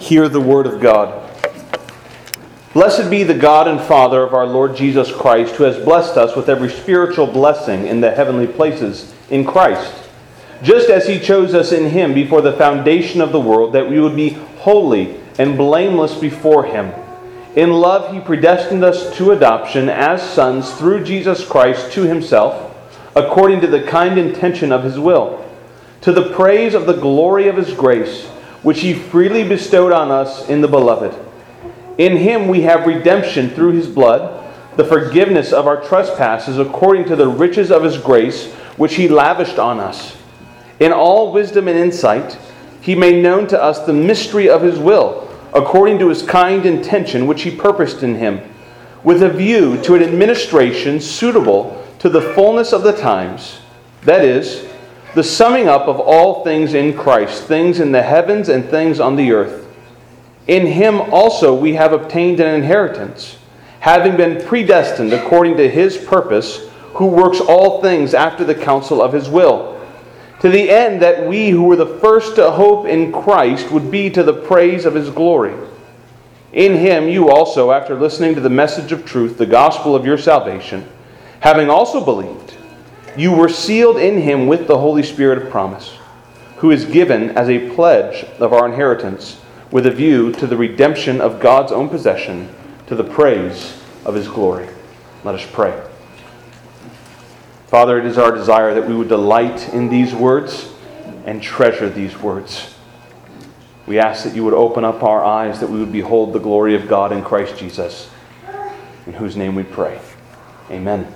Hear the word of God. Blessed be the God and Father of our Lord Jesus Christ, who has blessed us with every spiritual blessing in the heavenly places in Christ, just as He chose us in Him before the foundation of the world, that we would be holy and blameless before Him. In love He predestined us to adoption as sons through Jesus Christ to Himself, according to the kind intention of His will, to the praise of the glory of His grace, which He freely bestowed on us in the Beloved. In Him we have redemption through His blood, the forgiveness of our trespasses according to the riches of His grace, which He lavished on us. In all wisdom and insight, He made known to us the mystery of His will, according to His kind intention, which He purposed in Him, with a view to an administration suitable to the fullness of the times, that is, the summing up of all things in Christ, things in the heavens and things on the earth. In Him also we have obtained an inheritance, having been predestined according to His purpose, who works all things after the counsel of His will, to the end that we who were the first to hope in Christ would be to the praise of His glory. In Him you also, after listening to the message of truth, the gospel of your salvation, having also believed, you were sealed in Him with the Holy Spirit of promise, who is given as a pledge of our inheritance, with a view to the redemption of God's own possession, to the praise of His glory. Let us pray. Father, it is our desire that we would delight in these words and treasure these words. We ask that you would open up our eyes, that we would behold the glory of God in Christ Jesus, in whose name we pray. Amen.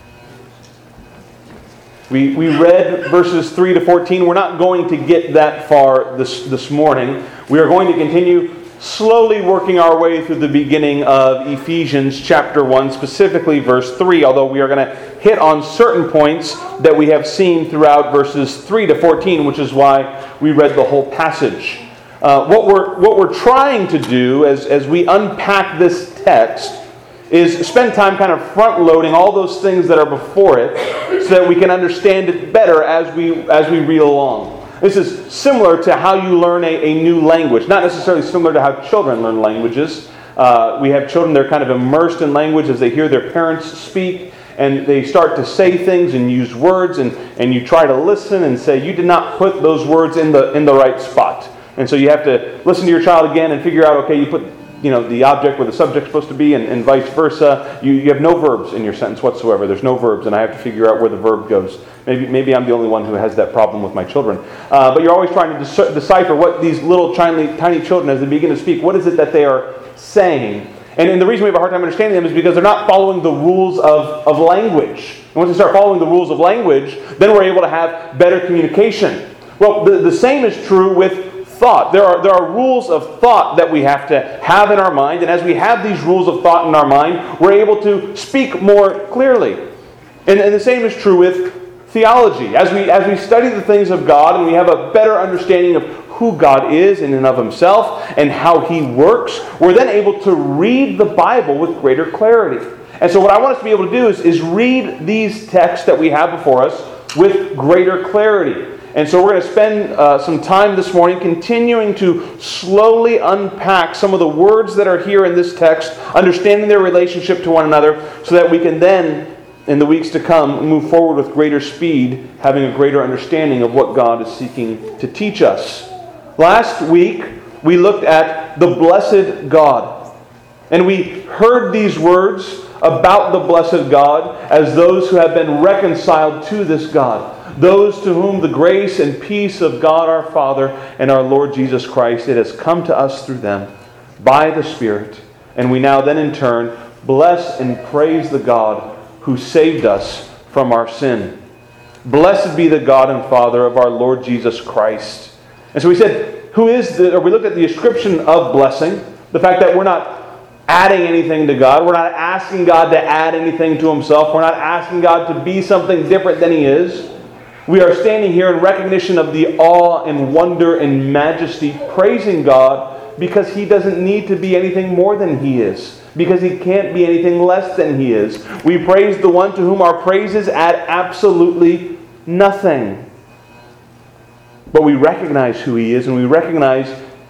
We read verses 3 to 14. We're not going to get that far this morning. We are going to continue slowly working our way through the beginning of Ephesians chapter 1, specifically verse 3, although we are going to hit on certain points that we have seen throughout verses 3 to 14, which is why we read the whole passage. What we're trying to do as we unpack this text is spend time kind of front-loading all those things that are before it so that we can understand it better as we read along. This is similar to how you learn a new language. Not necessarily similar to how children learn languages. We have children, they're kind of immersed in language as they hear their parents speak, and they start to say things and use words, and you try to listen and say, you did not put those words in the right spot. And so you have to listen to your child again and figure out, okay, you put the object where the subject's supposed to be, and vice versa. You have no verbs in your sentence whatsoever. There's no verbs, and I have to figure out where the verb goes. Maybe I'm the only one who has that problem with my children. But you're always trying to decipher what these little tiny children, as they begin to speak, what is it that they are saying? And the reason we have a hard time understanding them is because they're not following the rules of language. And once they start following the rules of language, then we're able to have better communication. Well, the same is true with thought. There are rules of thought that we have to have in our mind, and as we have these rules of thought in our mind, we're able to speak more clearly. And the same is true with theology. As we study the things of God and we have a better understanding of who God is in and of Himself and how He works, we're then able to read the Bible with greater clarity. And so what I want us to be able to do is read these texts that we have before us with greater clarity. And so we're going to spend some time this morning continuing to slowly unpack some of the words that are here in this text, understanding their relationship to one another, so that we can then, in the weeks to come, move forward with greater speed, having a greater understanding of what God is seeking to teach us. Last week, we looked at the blessed God. And we heard these words about the blessed God as those who have been reconciled to this God. Those to whom the grace and peace of God our Father and our Lord Jesus Christ, it has come to us through them by the Spirit. And we now then in turn bless and praise the God who saved us from our sin. Blessed be the God and Father of our Lord Jesus Christ. And so we said, we looked at the description of blessing, the fact that we're not adding anything to God. We're not asking God to add anything to Himself. We're not asking God to be something different than He is. We are standing here in recognition of the awe and wonder and majesty, praising God because He doesn't need to be anything more than He is, because He can't be anything less than He is. We praise the one to whom our praises add absolutely nothing. But we recognize who He is, and we recognize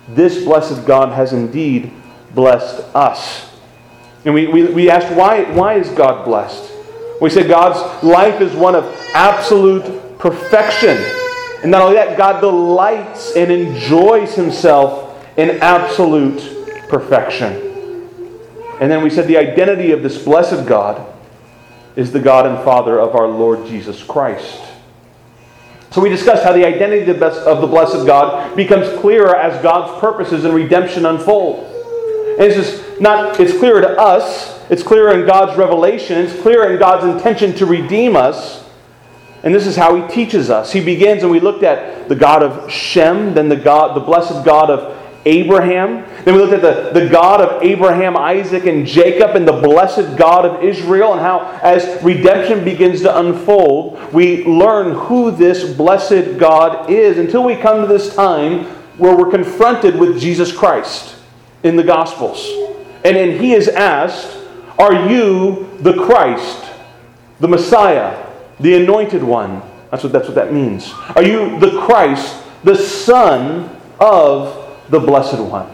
this blessed God has indeed blessed us. And we asked, why is God blessed? We said God's life is one of absolute perfection. And not only that, God delights and enjoys Himself in absolute perfection. And then we said the identity of this blessed God is the God and Father of our Lord Jesus Christ. So we discussed how the identity of the blessed God becomes clearer as God's purposes in redemption unfold. And it's clearer to us, it's clearer in God's revelation, it's clearer in God's intention to redeem us. And this is how He teaches us. He begins, and we looked at the God of Shem, then the blessed God of Abraham. Then we looked at the God of Abraham, Isaac, and Jacob, and the blessed God of Israel, and how as redemption begins to unfold, we learn who this blessed God is until we come to this time where we're confronted with Jesus Christ in the Gospels. And then He is asked, are you the Christ, the Messiah, the Anointed One? That's what that means. Are you the Christ, the Son of the Blessed One?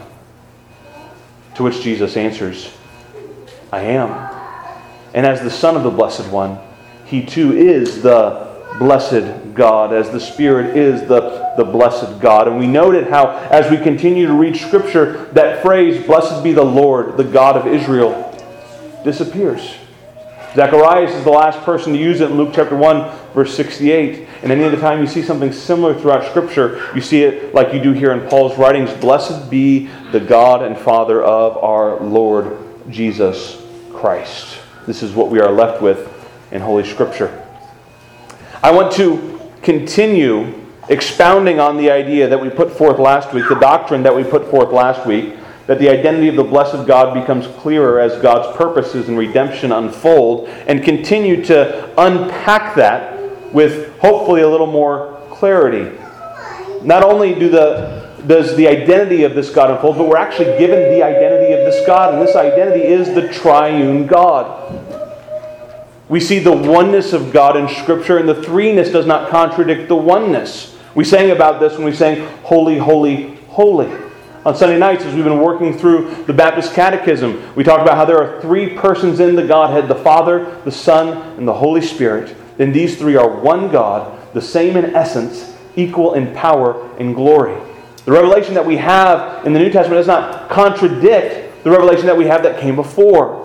To which Jesus answers, I am. And as the Son of the Blessed One, He too is the blessed God, as the Spirit is the blessed God. And we noted how, as we continue to read Scripture, that phrase, blessed be the Lord, the God of Israel, disappears. Zacharias is the last person to use it in Luke chapter 1, verse 68. And any other time you see something similar throughout Scripture, you see it like you do here in Paul's writings. Blessed be the God and Father of our Lord Jesus Christ. This is what we are left with in Holy Scripture. I want to continue expounding on the idea that we put forth last week, the doctrine that we put forth last week, that the identity of the blessed God becomes clearer as God's purposes in redemption unfold, and continue to unpack that with hopefully a little more clarity. Not only does the identity of this God unfold, but we're actually given the identity of this God, and this identity is the triune God. We see the oneness of God in Scripture, and the threeness does not contradict the oneness. We sang about this when we sang, Holy, Holy, Holy. On Sunday nights, as we've been working through the Baptist Catechism, we talked about how there are three persons in the Godhead, the Father, the Son, and the Holy Spirit. And these three are one God, the same in essence, equal in power and glory. The revelation that we have in the New Testament does not contradict the revelation that we have that came before.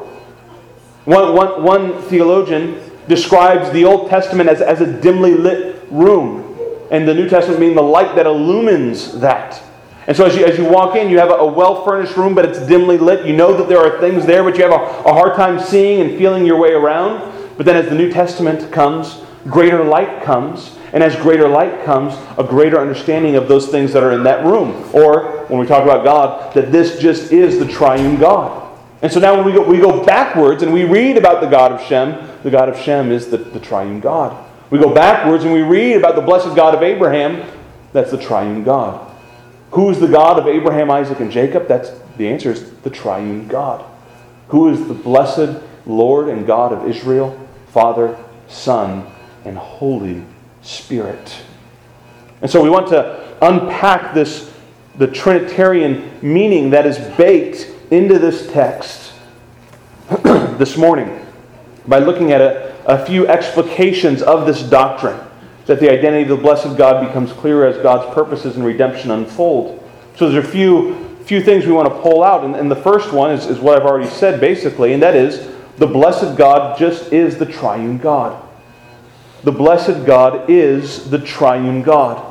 One theologian describes the Old Testament as a dimly lit room, and the New Testament being the light that illumines that. And so as you walk in, you have a well-furnished room, but it's dimly lit. You know that there are things there, but you have a hard time seeing and feeling your way around. But then as the New Testament comes, greater light comes. And as greater light comes, a greater understanding of those things that are in that room. Or, when we talk about God, that this just is the triune God. And so now when we go backwards and we read about the God of Shem is the triune God. We go backwards and we read about the blessed God of Abraham, that's the triune God. Who is the God of Abraham, Isaac, and Jacob? The answer is the triune God. Who is the blessed Lord and God of Israel? Father, Son, and Holy Spirit. And so we want to unpack the Trinitarian meaning that is baked into this text this morning by looking at a few explications of this doctrine, that the identity of the blessed God becomes clearer as God's purposes in redemption unfold. So there's a few things we want to pull out. And the first one is what I've already said basically, and that is the blessed God just is the triune God. The blessed God is the triune God.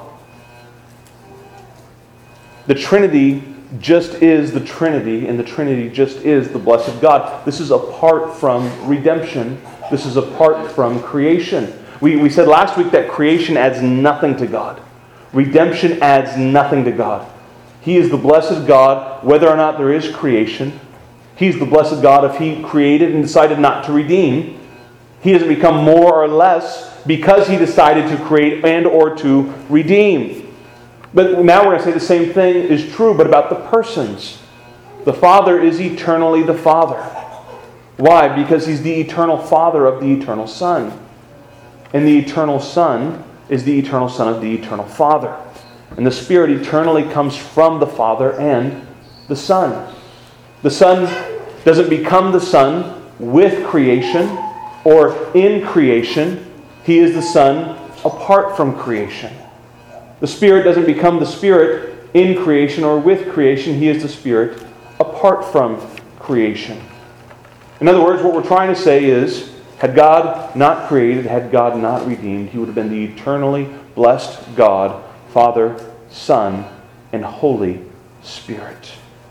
The Trinity just is the Trinity, and the Trinity just is the blessed God. This is apart from redemption. This is apart from creation. We said last week that creation adds nothing to God. Redemption adds nothing to God. He is the blessed God whether or not there is creation. He's the blessed God if He created and decided not to redeem. He doesn't become more or less because He decided to create and or to redeem. But now we're going to say the same thing is true, but about the persons. The Father is eternally the Father. Why? Because He's the eternal Father of the eternal Son. And the eternal Son is the eternal Son of the eternal Father. And the Spirit eternally comes from the Father and the Son. The Son doesn't become the Son with creation or in creation. He is the Son apart from creation. The Spirit doesn't become the Spirit in creation or with creation. He is the Spirit apart from creation. In other words, what we're trying to say is, had God not created, had God not redeemed, He would have been the eternally blessed God, Father, Son, and Holy Spirit.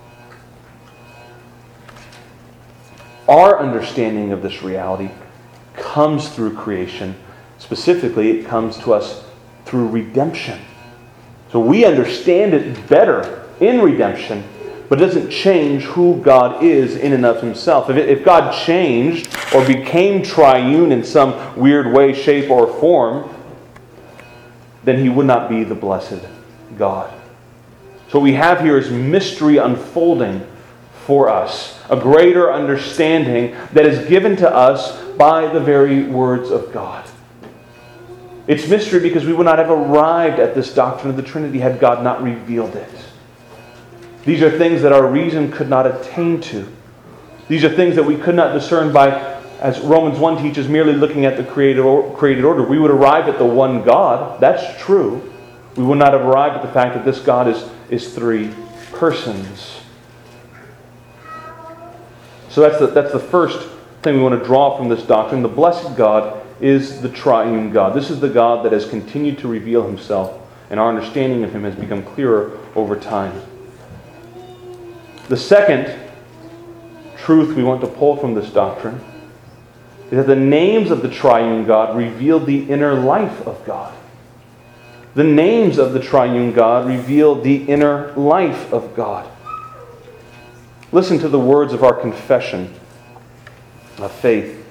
Our understanding of this reality comes through creation. Specifically, it comes to us through redemption. So we understand it better in redemption, but it doesn't change who God is in and of Himself. If God changed or became triune in some weird way, shape, or form, then He would not be the blessed God. So what we have here is mystery unfolding for us, a greater understanding that is given to us by the very words of God. It's mystery because we would not have arrived at this doctrine of the Trinity had God not revealed it. These are things that our reason could not attain to. These are things that we could not discern by, as Romans 1 teaches, merely looking at the created order. We would arrive at the one God. That's true. We would not have arrived at the fact that this God is three persons. So that's the first thing we want to draw from this doctrine. The blessed God is the triune God. This is the God that has continued to reveal Himself, and our understanding of Him has become clearer over time. The second truth we want to pull from this doctrine is that the names of the triune God reveal the inner life of God. The names of the triune God reveal the inner life of God. Listen to the words of our confession of faith.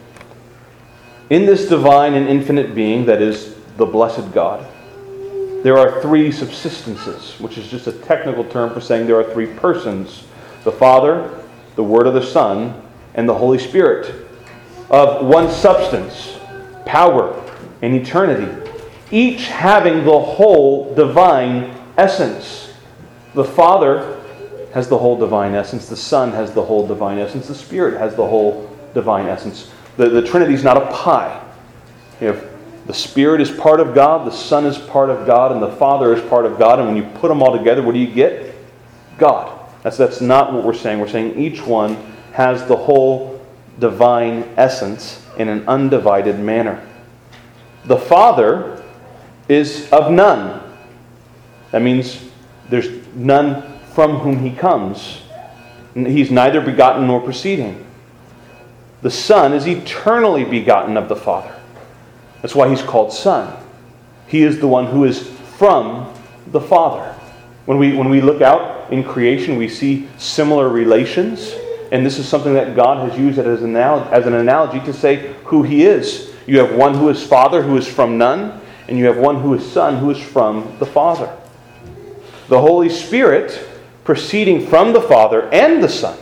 In this divine and infinite being, that is, the blessed God, there are three subsistences, which is just a technical term for saying there are three persons: the Father, the Word of the Son, and the Holy Spirit, of one substance, power, and eternity, each having the whole divine essence. The Father has the whole divine essence. The Son has the whole divine essence. The Spirit has the whole divine essence. The Trinity is not a pie. If the Spirit is part of God, the Son is part of God, and the Father is part of God, and when you put them all together, what do you get? God. That's not what we're saying. We're saying each one has the whole divine essence in an undivided manner. The Father is of none. That means there's none from whom He comes. He's neither begotten nor proceeding. The Son is eternally begotten of the Father. That's why He's called Son. He is the one who is from the Father. When we look out in creation, we see similar relations. And this is something that God has used as an analogy to say who He is. You have one who is Father, who is from none. And you have one who is Son, who is from the Father. The Holy Spirit, proceeding from the Father and the Son,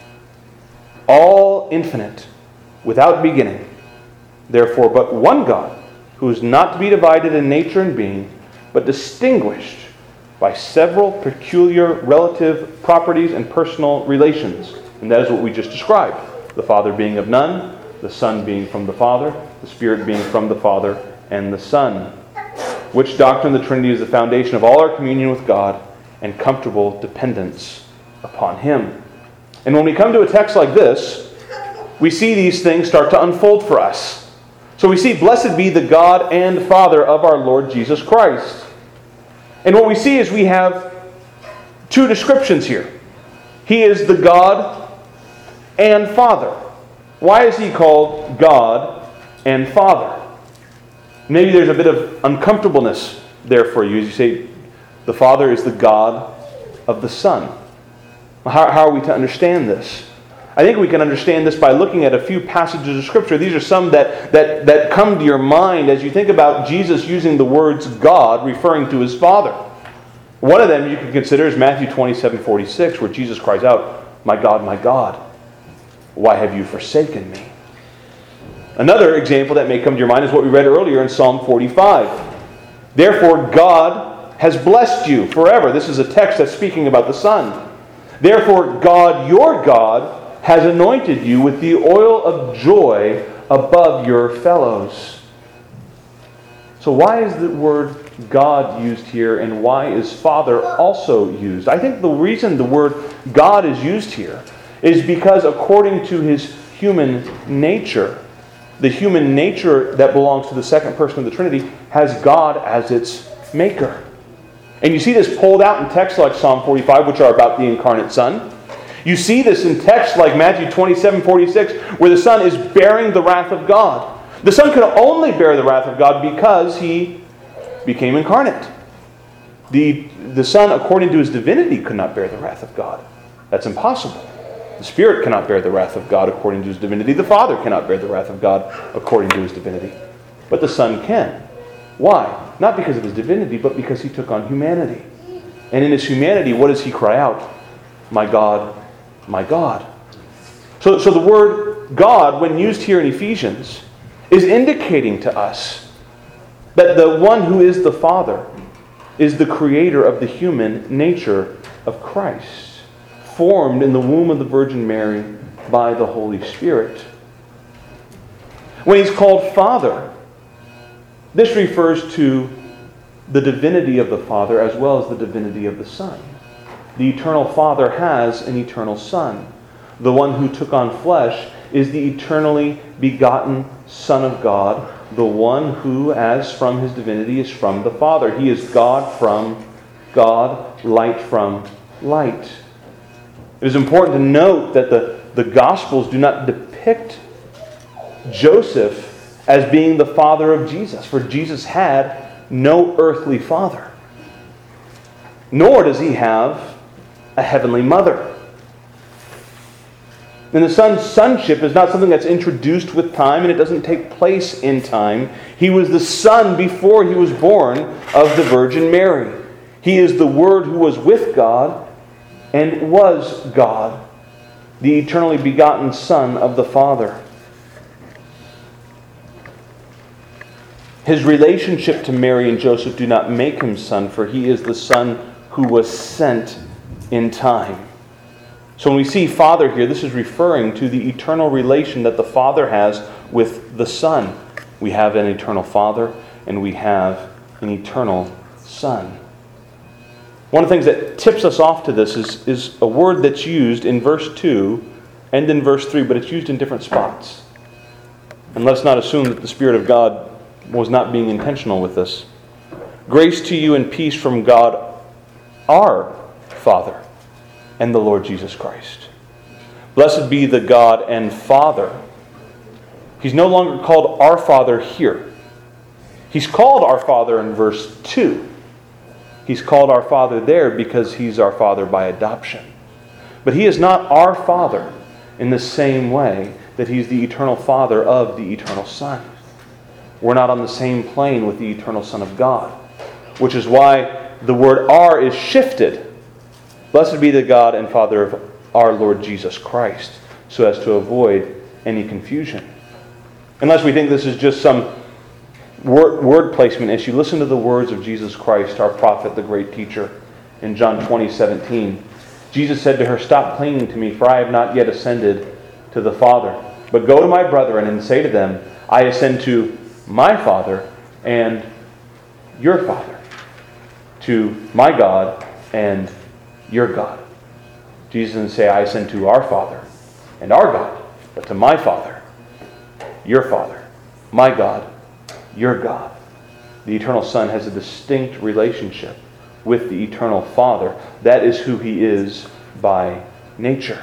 all infinite, without beginning. Therefore, but one God, who is not to be divided in nature and being, but distinguished by several peculiar relative properties and personal relations. And that is what we just described. The Father being of none, the Son being from the Father, the Spirit being from the Father and the Son. Which doctrine of the Trinity is the foundation of all our communion with God and comfortable dependence upon Him. And when we come to a text like this, we see these things start to unfold for us. So we see, blessed be the God and Father of our Lord Jesus Christ. And what we see is we have two descriptions here. He is the God and Father. Why is He called God and Father? Maybe there's a bit of uncomfortableness there for you as you say, the Father is the God of the Son. How are we to understand this? I think we can understand this by looking at a few passages of Scripture. These are some that come to your mind as you think about Jesus using the words God, referring to His Father. One of them you can consider is Matthew 27:46, where Jesus cries out, my God, why have you forsaken me?" Another example that may come to your mind is what we read earlier in Psalm 45. "Therefore God has blessed you forever. This is a text that's speaking about the Son. Therefore, God, your God, has anointed you with the oil of joy above your fellows. So why is the word God used here, and why is Father also used? I think the reason the word God is used here is because according to his human nature, the human nature that belongs to the second person of the Trinity has God as its maker. And you see this pulled out in texts like Psalm 45, which are about the incarnate Son. You see this in texts like Matthew 27:46, where the Son is bearing the wrath of God. The Son could only bear the wrath of God because he became incarnate. The Son, according to his divinity, could not bear the wrath of God. That's impossible. The Spirit cannot bear the wrath of God according to his divinity. The Father cannot bear the wrath of God according to his divinity. But the Son can. Why? Not because of his divinity, but because he took on humanity. And in his humanity, what does he cry out? My God, my God. So the word God, when used here in Ephesians, is indicating to us that the one who is the Father is the creator of the human nature of Christ, formed in the womb of the Virgin Mary by the Holy Spirit. When he's called Father, this refers to the divinity of the Father as well as the divinity of the Son. The eternal Father has an eternal Son. The one who took on flesh is the eternally begotten Son of God, the one who, as from his divinity, is from the Father. He is God from God, light from light. It is important to note that the Gospels do not depict Joseph as being the father of Jesus, for Jesus had no earthly father. Nor does he have a heavenly mother. And the Son's sonship is not something that's introduced with time, and it doesn't take place in time. He was the Son before he was born of the Virgin Mary. He is the Word who was with God and was God, the eternally begotten Son of the Father. His relationship to Mary and Joseph do not make him Son, for he is the Son who was sent in time. So when we see Father here, this is referring to the eternal relation that the Father has with the Son. We have an eternal Father, and we have an eternal Son. One of the things that tips us off to this is a word that's used in verse 2 and in verse 3, but it's used in different spots. And let's not assume that the Spirit of God was not being intentional with this. Grace to you and peace from God, our Father, and the Lord Jesus Christ. Blessed be the God and Father. He's no longer called our Father here. He's called our Father in verse 2. He's called our Father there because he's our Father by adoption. But he is not our Father in the same way that he's the eternal Father of the eternal Son. We're not on the same plane with the eternal Son of God, which is why the word "our" is shifted. Blessed be the God and Father of our Lord Jesus Christ, so as to avoid any confusion. Unless we think this is just some word placement issue, listen to the words of Jesus Christ, our prophet, the great teacher, in John 20:17. Jesus said to her, "Stop clinging to me, for I have not yet ascended to the Father. But go to my brethren and say to them, I ascend to my Father and your Father, to my God and your God." Jesus didn't say, "I ascend to our Father and our God," but to my Father, your Father, my God, your God. The eternal Son has a distinct relationship with the eternal Father. That is who he is by nature.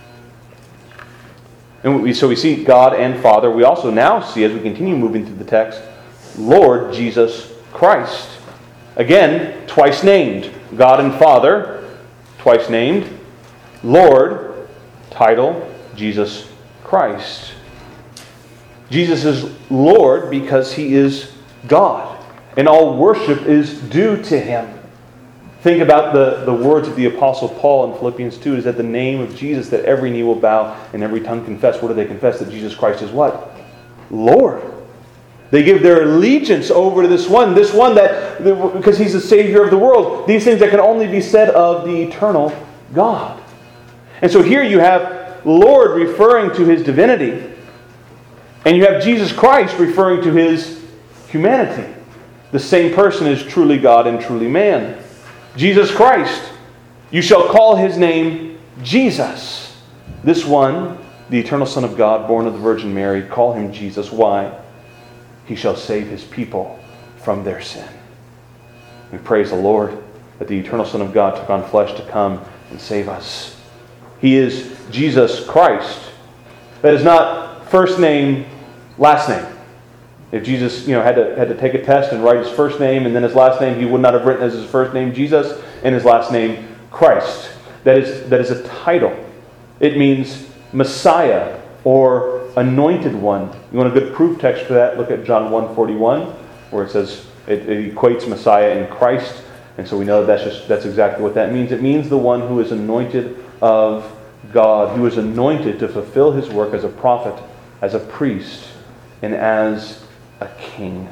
And so we see God and Father. We also now see, as we continue moving through the text, Lord Jesus Christ. Again, twice named. God and Father, twice named. Lord, title, Jesus Christ. Jesus is Lord because he is God, and all worship is due to him. Think about the words of the Apostle Paul in Philippians 2. It is at the name of Jesus that every knee will bow and every tongue confess. What do they confess? That Jesus Christ is what? Lord. They give their allegiance over to this one that, because He's the Savior of the world. These things that can only be said of the eternal God. And so here you have Lord referring to His divinity, and you have Jesus Christ referring to His humanity. The same person is truly God and truly man. Jesus Christ, you shall call His name Jesus. This one, the eternal Son of God, born of the Virgin Mary, call Him Jesus. Why? He shall save His people from their sin. We praise the Lord that the eternal Son of God took on flesh to come and save us. He is Jesus Christ. That is not first name, last name. If Jesus, had to take a test and write his first name and then his last name, he would not have written as his first name Jesus and his last name Christ. That is a title. It means Messiah or Anointed One. You want a good proof text for that? Look at John 1:41, where it says it equates Messiah and Christ, and so we know that's exactly what that means. It means the one who is anointed of God, who is anointed to fulfill His work as a prophet, as a priest, and as a king.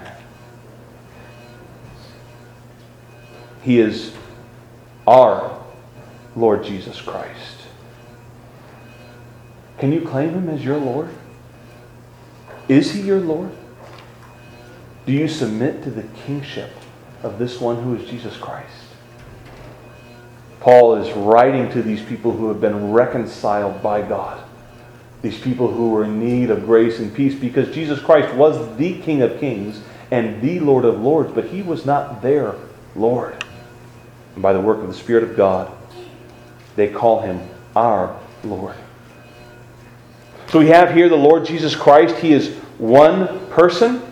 He is our Lord Jesus Christ. Can you claim Him as your Lord? Is He your Lord? Do you submit to the kingship of this one who is Jesus Christ? Paul is writing to these people who have been reconciled by God. These people who were in need of grace and peace, because Jesus Christ was the King of Kings and the Lord of Lords, but He was not their Lord. And by the work of the Spirit of God, they call Him our Lord. So we have here the Lord Jesus Christ. He is one person.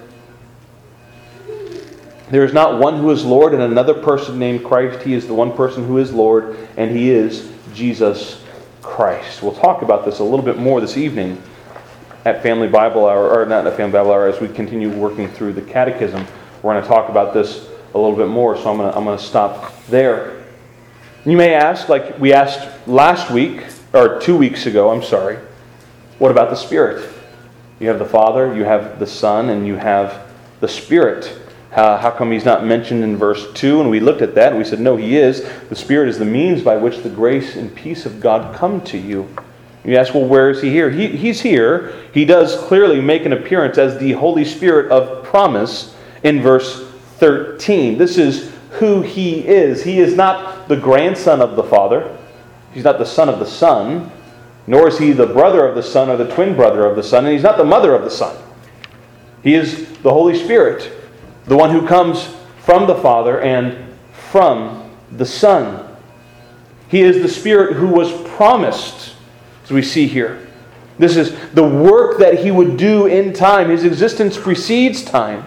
There is not one who is Lord and another person named Christ. He is the one person who is Lord, and He is Jesus Christ. We'll talk about this a little bit more this evening at Family Bible Hour, or not at Family Bible Hour, as we continue working through the Catechism. We're going to talk about this a little bit more, so I'm going to stop there. You may ask, like we asked last week, or 2 weeks ago, what about the Spirit? You have the Father, you have the Son, and you have the Spirit. How come He's not mentioned in verse 2? And we looked at that and we said, no, He is. The Spirit is the means by which the grace and peace of God come to you. You ask, well, where is He here? He's here. He does clearly make an appearance as the Holy Spirit of promise in verse 13. This is who He is. He is not the grandson of the Father. He's not the son of the Son. Nor is He the brother of the Son or the twin brother of the Son. And He's not the mother of the Son. He is the Holy Spirit, the one who comes from the Father and from the Son. He is the Spirit who was promised, as we see here. This is the work that He would do in time. His existence precedes time.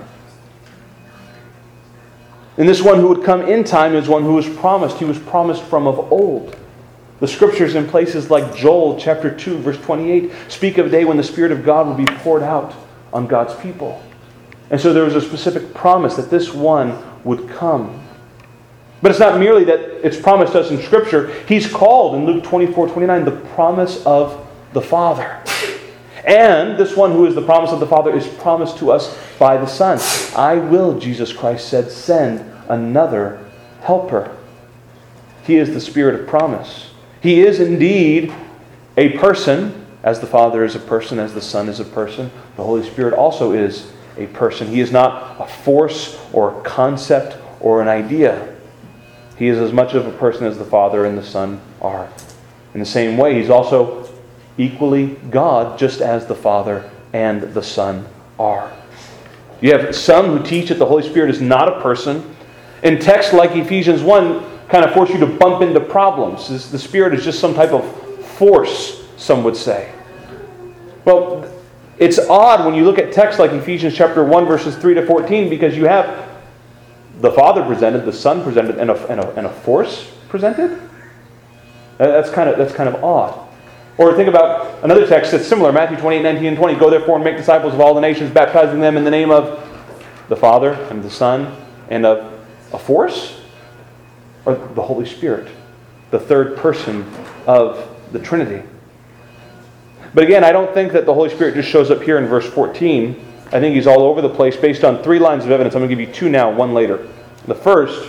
And this one who would come in time is one who was promised. He was promised from of old. The Scriptures in places like Joel chapter 2, verse 28, speak of a day when the Spirit of God will be poured out on God's people. And so there was a specific promise that this one would come. But it's not merely that it's promised us in Scripture. He's called in Luke 24:29 the promise of the Father. And this one who is the promise of the Father is promised to us by the Son. I will, Jesus Christ said, send another helper. He is the Spirit of promise. He is indeed a person, as the Father is a person, as the Son is a person. The Holy Spirit also is a person. He is not a force or a concept or an idea. He is as much of a person as the Father and the Son are. In the same way, He's also equally God, just as the Father and the Son are. You have some who teach that the Holy Spirit is not a person. In texts like Ephesians 1, kind of force you to bump into problems. The Spirit is just some type of force, some would say. Well, it's odd when you look at texts like Ephesians chapter 1, verses 3 to 14, because you have the Father presented, the Son presented, and a force presented. That's kind of odd. Or think about another text that's similar, Matthew 28, 19 and 20. Go therefore and make disciples of all the nations, baptizing them in the name of the Father and the Son and of a force? Or the Holy Spirit, the third person of the Trinity. But again, I don't think that the Holy Spirit just shows up here in verse 14 I think he's all over the place based on 3 lines of evidence. I'm going to give you 2 now, 1 later. The first,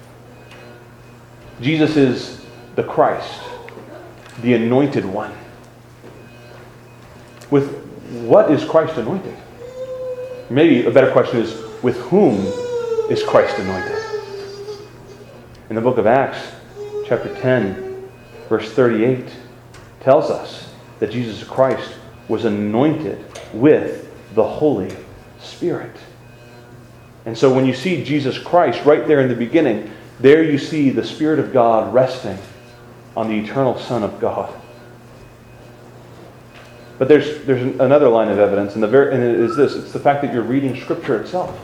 Jesus is the Christ, the anointed one. With what is Christ anointed? Maybe a better question is, with whom is Christ anointed? In the book of Acts, chapter 10, verse 38, tells us that Jesus Christ was anointed with the Holy Spirit. And so when you see Jesus Christ right there in the beginning, there you see the Spirit of God resting on the eternal Son of God. But there's another line of evidence, and it is this. It's the fact that you're reading Scripture itself.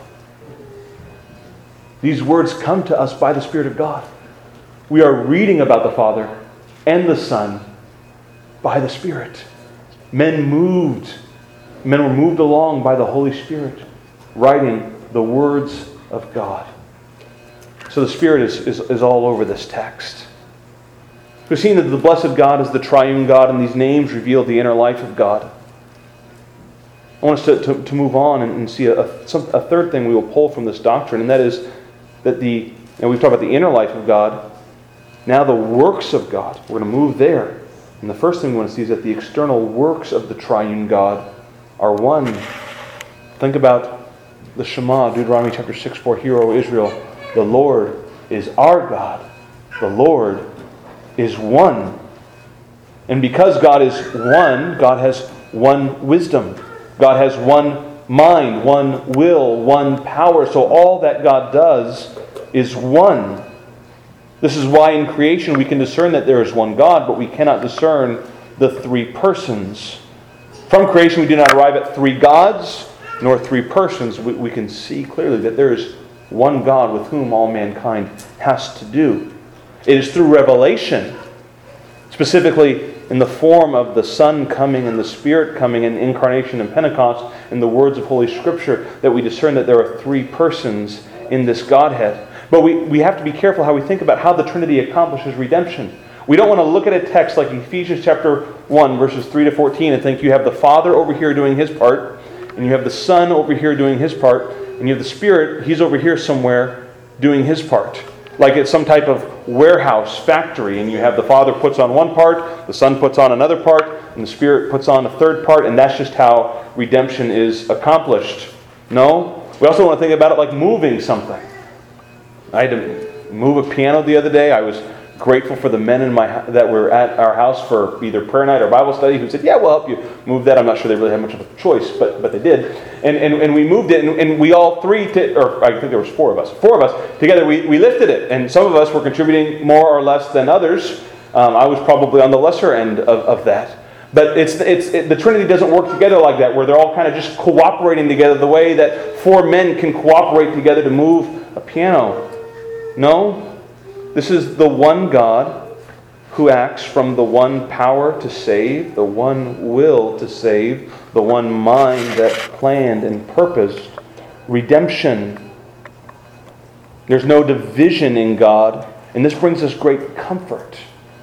These words come to us by the Spirit of God. We are reading about the Father and the Son by the Spirit. Men were moved along by the Holy Spirit, writing the words of God. So the Spirit is all over this text. We've seen that the blessed God is the triune God, and these names reveal the inner life of God. I want us to move on and see a third thing we will pull from this doctrine, and that is that we've talked about the inner life of God, now the works of God. We're going to move there. And the first thing we want to see is that the external works of the triune God are one. Think about the Shema, Deuteronomy chapter 6:4, Hear, O Israel, the Lord is our God. The Lord is one. And because God is one, God has one wisdom. God has one mind, one will, one power. So all that God does is one. This is why in creation we can discern that there is one God, but we cannot discern the 3 persons. From creation we do not arrive at 3 gods, nor 3 persons. We can see clearly that there is one God with whom all mankind has to do. It is through revelation, specifically in the form of the Son coming and the Spirit coming in incarnation and Pentecost, in the words of Holy Scripture, that we discern that there are 3 persons in this Godhead. But we have to be careful how we think about how the Trinity accomplishes redemption. We don't want to look at a text like Ephesians chapter 1, verses 3 to 14, and think you have the Father over here doing His part, and you have the Son over here doing His part, and you have the Spirit, He's over here somewhere doing His part. Like it's some type of warehouse, factory, and you have the Father puts on one part, the Son puts on another part, and the Spirit puts on a third part, and that's just how redemption is accomplished. No? We also want to think about it like moving something. I had to move a piano the other day. I was grateful for the men that were at our house for either prayer night or Bible study who said, yeah, we'll help you move that. I'm not sure they really had much of a choice, but they did. And we moved it, and we all 3, or I think there was 4 of us together, we lifted it. And some of us were contributing more or less than others. I was probably on the lesser end of that. But the Trinity doesn't work together like that, where they're all kind of just cooperating together the way that 4 men can cooperate together to move a piano. No, this is the one God who acts from the one power to save, the one will to save, the one mind that planned and purposed redemption. There's no division in God, and this brings us great comfort.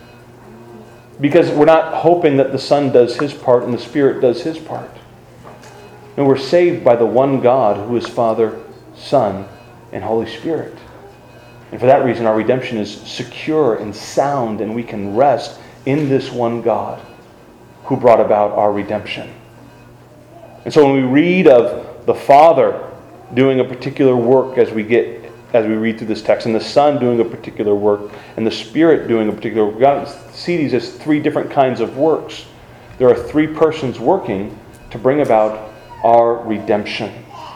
Because we're not hoping that the Son does His part and the Spirit does His part. And we're saved by the one God who is Father, Son, and Holy Spirit. And for that reason, our redemption is secure and sound, and we can rest in this one God who brought about our redemption. And so when we read of the Father doing a particular work as we read through this text, and the Son doing a particular work, and the Spirit doing a particular work, we've got to see these as 3 different kinds of works. There are 3 persons working to bring about our redemption.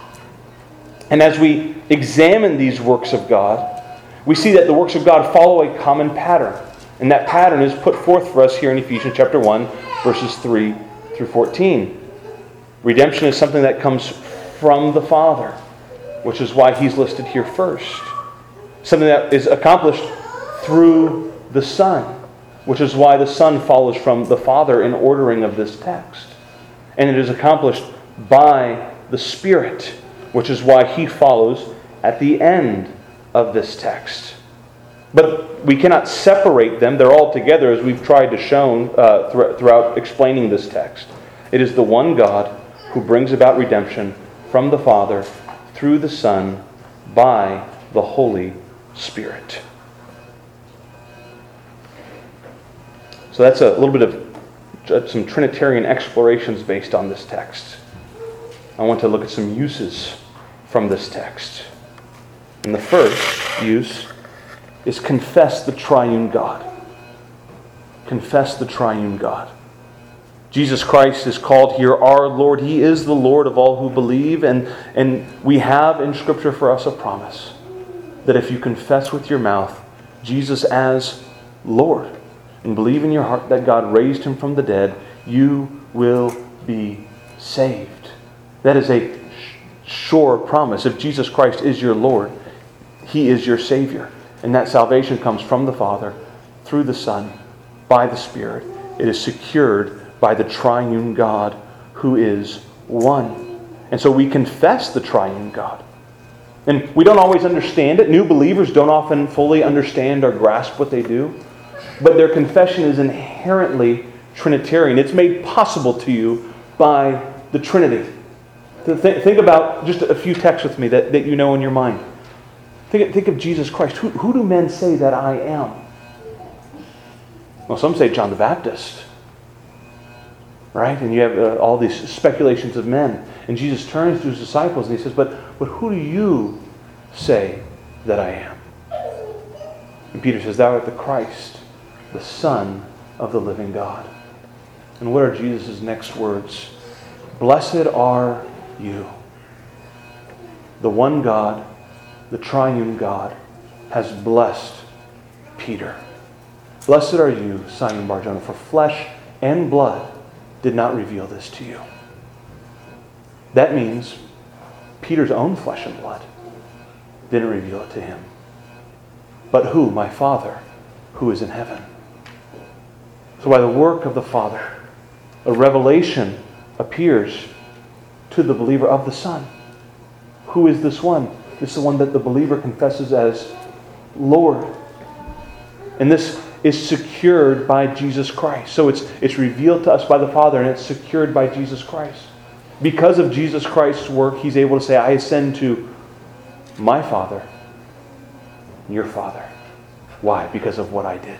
And as we examine these works of God, we see that the works of God follow a common pattern. And that pattern is put forth for us here in Ephesians chapter 1, verses 3 through 14. Redemption is something that comes from the Father, which is why He's listed here first. Something that is accomplished through the Son, which is why the Son follows from the Father in ordering of this text. And it is accomplished by the Spirit, which is why He follows at the end of this text. But we cannot separate them. They're all together, as we've tried to show throughout explaining this text. It is the one God who brings about redemption from the Father through the Son by the Holy Spirit. So that's a little bit of some Trinitarian explorations based on this text. I want to look at some uses from this text. And the first use is confess the triune God. Confess the triune God. Jesus Christ is called here our Lord. He is the Lord of all who believe. And we have in Scripture for us a promise that if you confess with your mouth Jesus as Lord and believe in your heart that God raised Him from the dead, you will be saved. That is a sure promise. If Jesus Christ is your Lord, He is your Savior. And that salvation comes from the Father, through the Son, by the Spirit. It is secured by the triune God who is one. And so we confess the triune God. And we don't always understand it. New believers don't often fully understand or grasp what they do. But their confession is inherently Trinitarian. It's made possible to you by the Trinity. Think about just a few texts with me that you know in your mind. Think of Jesus Christ. Who do men say that I am? Well, some say John the Baptist. Right? And you have all these speculations of men. And Jesus turns to His disciples and He says, But who do you say that I am? And Peter says, Thou art the Christ, the Son of the living God. And what are Jesus' next words? Blessed are you. The one God, the triune God, has blessed Peter. Blessed are you, Simon Bar-Jonah, for flesh and blood did not reveal this to you. That means Peter's own flesh and blood didn't reveal it to him. But who? My Father, who is in heaven. So by the work of the Father, a revelation appears to the believer of the Son. Who is this one? This is the one that the believer confesses as Lord. And this is secured by Jesus Christ. So it's revealed to us by the Father, and it's secured by Jesus Christ. Because of Jesus Christ's work, He's able to say, I ascend to my Father, your Father. Why? Because of what I did.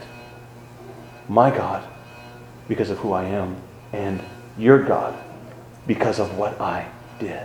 My God, because of who I am, and your God, because of what I did.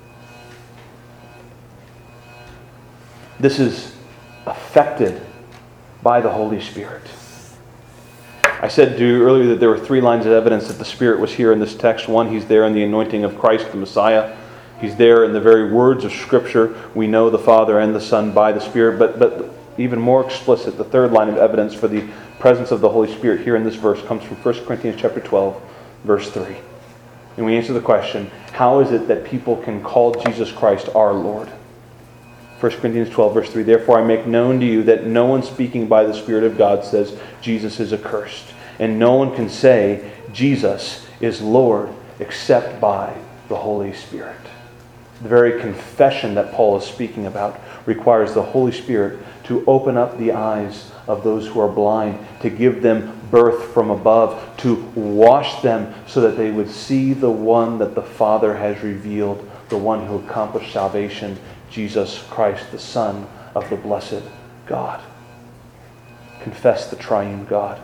This is affected by the Holy Spirit. I said to you earlier that there were 3 lines of evidence that the Spirit was here in this text. One, He's there in the anointing of Christ the Messiah. He's there in the very words of Scripture. We know the Father and the Son by the Spirit. But even more explicit, the 3rd line of evidence for the presence of the Holy Spirit here in this verse comes from 1 Corinthians chapter 12, verse 3. And we answer the question, how is it that people can call Jesus Christ our Lord? 1 Corinthians 12, verse 3, Therefore I make known to you that no one speaking by the Spirit of God says Jesus is accursed. And no one can say Jesus is Lord except by the Holy Spirit. The very confession that Paul is speaking about requires the Holy Spirit to open up the eyes of those who are blind, to give them birth from above, to wash them so that they would see the one that the Father has revealed, the one who accomplished salvation, Jesus Christ, the Son of the blessed God. Confess the triune God.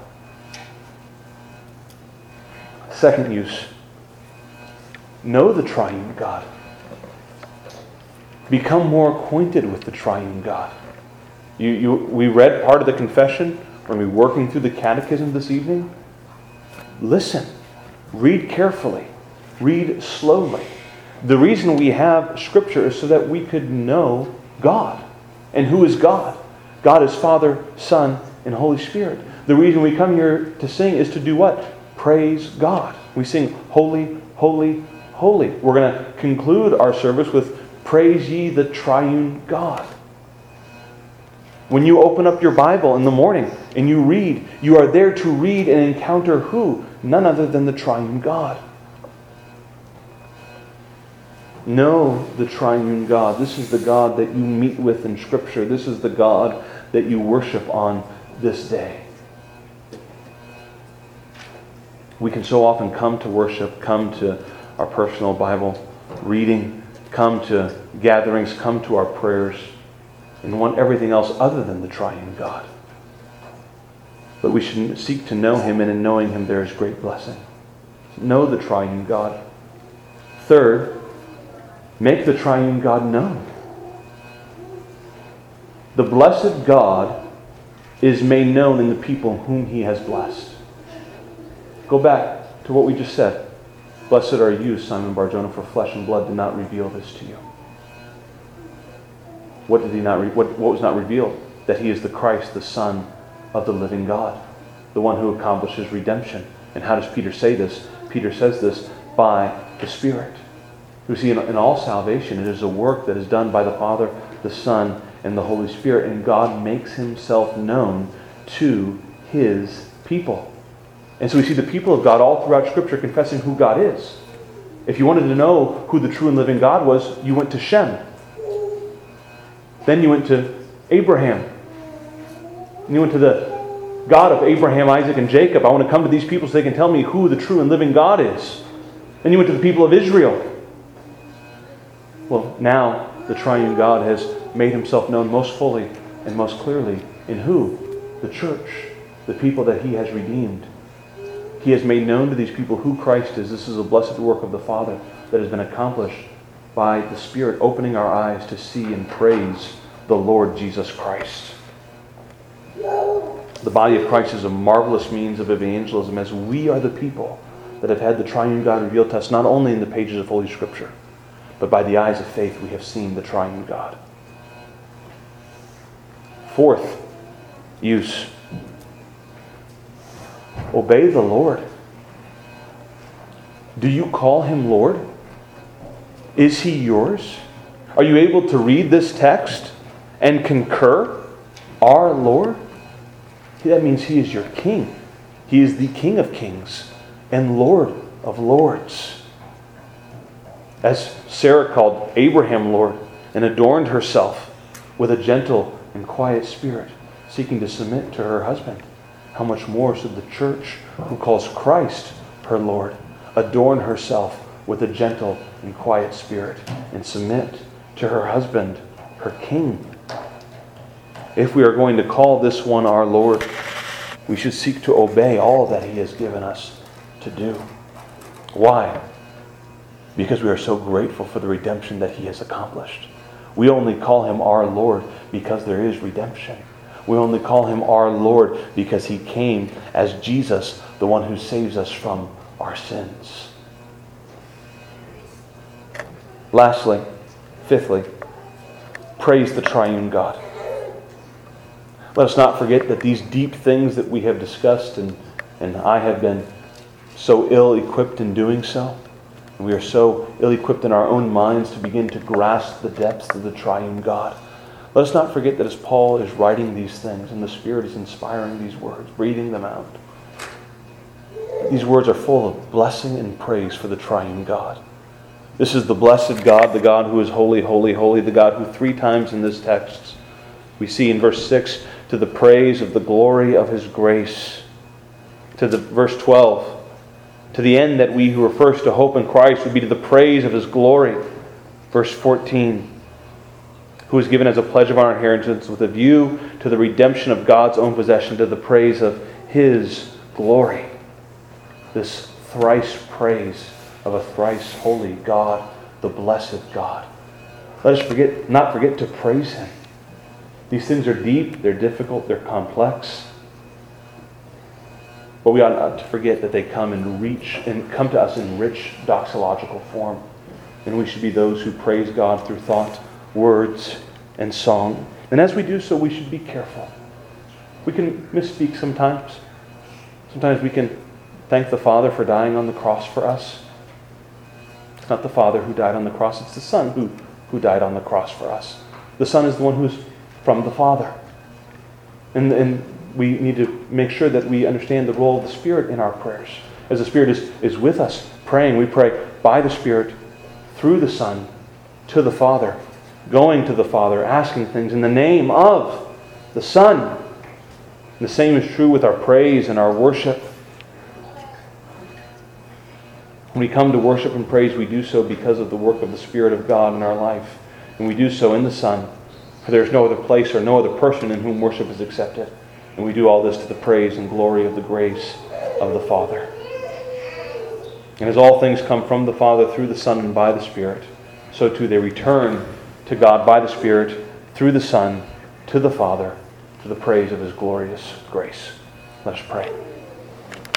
Second use, know the triune God. Become more acquainted with the triune God. We read part of the confession. We're going to be working through the catechism this evening. Listen. Read carefully. Read slowly. The reason we have Scripture is so that we could know God. And who is God? God is Father, Son, and Holy Spirit. The reason we come here to sing is to do what? Praise God. We sing, Holy, Holy, Holy. We're going to conclude our service with Praise ye the triune God. When you open up your Bible in the morning and you read, you are there to read and encounter who? None other than the triune God. Know the triune God. This is the God that you meet with in Scripture. This is the God that you worship on this day. We can so often come to worship, come to our personal Bible reading, come to gatherings, come to our prayers, and want everything else other than the triune God. But we should seek to know Him, and in knowing Him there is great blessing. Know the triune God. Third, make the triune God known. The blessed God is made known in the people whom He has blessed. Go back to what we just said. Blessed are you, Simon Bar-Jonah, for flesh and blood did not reveal this to you. What was not revealed? That He is the Christ, the Son of the living God, the one who accomplishes redemption. And how does Peter say this? Peter says this by the Spirit. You see, in all salvation, it is a work that is done by the Father, the Son, and the Holy Spirit, and God makes Himself known to His people. And so we see the people of God all throughout Scripture confessing who God is. If you wanted to know who the true and living God was, you went to Shem. Then you went to Abraham. And you went to the God of Abraham, Isaac, and Jacob. I want to come to these people so they can tell me who the true and living God is. Then you went to the people of Israel. Well, now the triune God has made Himself known most fully and most clearly in who? The church, the people that He has redeemed. He has made known to these people who Christ is. This is a blessed work of the Father that has been accomplished by the Spirit opening our eyes to see and praise the Lord Jesus Christ. The body of Christ is a marvelous means of evangelism, as we are the people that have had the triune God revealed to us, not only in the pages of Holy Scripture, but by the eyes of faith we have seen the triune God. Fourth use. Obey the Lord. Do you call Him Lord? Is He yours? Are you able to read this text and concur? Our Lord? That means He is your King. He is the King of kings and Lord of lords. As Sarah called Abraham Lord and adorned herself with a gentle and quiet spirit, seeking to submit to her husband, how much more should the church, who calls Christ her Lord, adorn herself with a gentle and quiet spirit and submit to her husband, her King? If we are going to call this one our Lord, we should seek to obey all that He has given us to do. Why? Because we are so grateful for the redemption that He has accomplished. We only call Him our Lord because there is redemption. We only call Him our Lord because He came as Jesus, the one who saves us from our sins. Lastly, fifthly, praise the triune God. Let us not forget that these deep things that we have discussed, and I have been so ill-equipped in doing so, and we are so ill-equipped in our own minds to begin to grasp the depths of the triune God. Let us not forget that as Paul is writing these things, and the Spirit is inspiring these words, breathing them out, these words are full of blessing and praise for the triune God. This is the blessed God, the God who is holy, holy, holy, the God who 3 times in this text we see in verse 6, to the praise of the glory of His grace. To the verse 12, to the end that we who were first to hope in Christ would be to the praise of His glory. Verse 14, who is given as a pledge of our inheritance with a view to the redemption of God's own possession, to the praise of His glory. This thrice praise of a thrice holy God, the blessed God. Let us not forget to praise Him. These things are deep, they're difficult, they're complex. But we ought not to forget that they come to us in rich doxological form. And we should be those who praise God through thought, words, and song. And as we do so, we should be careful. We can misspeak sometimes. Sometimes we can thank the Father for dying on the cross for us. It's not the Father who died on the cross, it's the Son who died on the cross for us. The Son is the one who's from the Father. And we need to make sure that we understand the role of the Spirit in our prayers. As the Spirit is with us praying, we pray by the Spirit, through the Son, to the Father, going to the Father, asking things in the name of the Son. And the same is true with our praise and our worship. When we come to worship and praise, we do so because of the work of the Spirit of God in our life. And we do so in the Son. For there is no other place or no other person in whom worship is accepted. And we do all this to the praise and glory of the grace of the Father. And as all things come from the Father through the Son and by the Spirit, so too they return to God by the Spirit through the Son to the Father to the praise of His glorious grace. Let us pray.